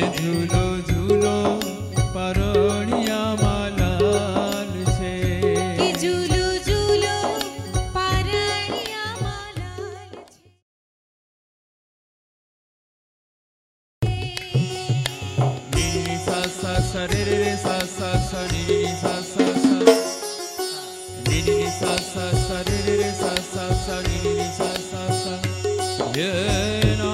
झूलो झूलो परनिया मालाल छे कि झूलो झूलो परनिया मालाल छे। नी सा सा सा रे रे सा सा सा नी सा सा सा नी सा सा सा रे रे सा सा सा नी सा सा सा ये ना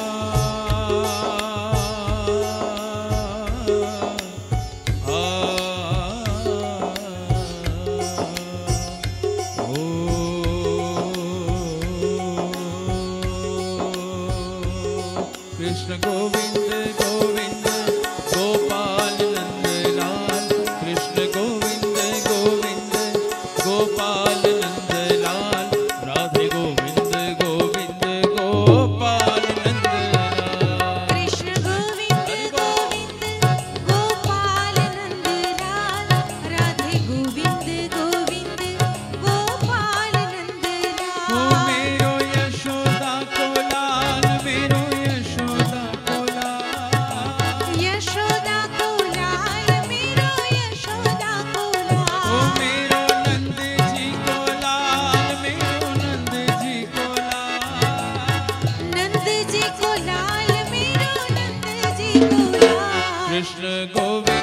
कृष्ण गोविंद गोविंद गोपाल नंदलाल कृष्ण गोविंद गोविंद गोपाल नंदलाल राधे गोविंद गोविंद गोपाल नंदलाल कृष्ण गोविंद गोविंद गोपाल नंदलाल राधे गोविंद गोविंद गोपाल नंदलाल। ओ मेरो यशोदा को लाल मेरो यशोदा को लाल यशोदा को लाल मेरो यशोदा को ओ लाल। मेरो नंद जी को लाल मेरो नंद जी को लाल नंद जी को लाल मेरो नंद जी को लाल। कृष्ण गोविंद